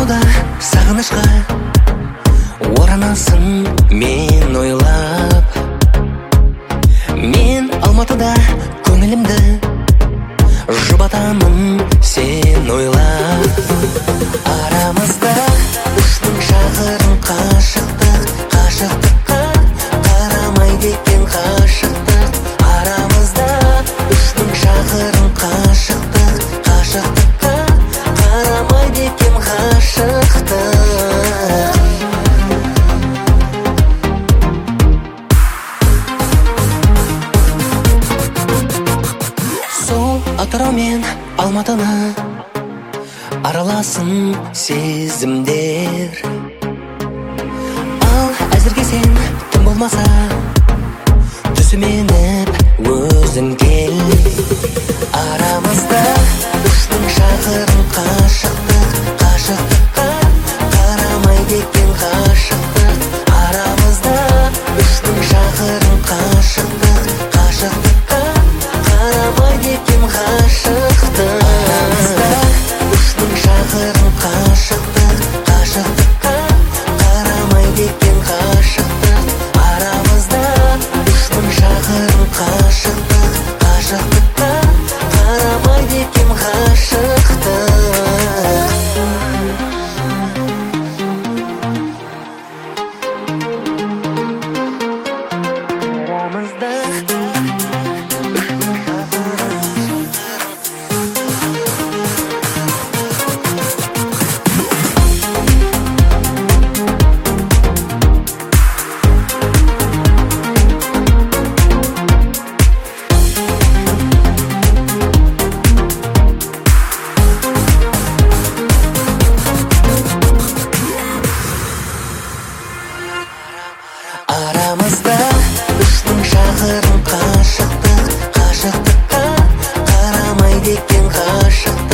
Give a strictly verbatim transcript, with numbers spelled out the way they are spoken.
алматыда сағынышқа оранасың мен ойлап. Мен алматыда көңілімді жұбатамын сен ойлап. Арамызда үш мың шақырым қашықтық, қашықтыққа қарамайды екен қашықтық. Арамызда үш мың шақырым қашықтық, қашықтыққа қарамайды екен қашықтық. Сол Атырау мен Алматыны араласын сезімдер. Ал әзірге сен тым болмаса түсіменіп өзің кел. Арамызда үш мың шақырым қашықтық, қашықтыққа қарамайды екен қашықтық. Арамызда үш мың шақырым қашықтық, қашықтыққа қарамайды екен қашықтық. Арамызда үш мың шақырым қашықтық, қашықтыққа қарамайды екен қашықтық. Арамызда үш мың шақырым қашықтық, қашықтыққа қарамайды екен қашықтық. Арамызда үш мың шақырым қашықтық, қашықтыққа қарамайды екен қашықтық.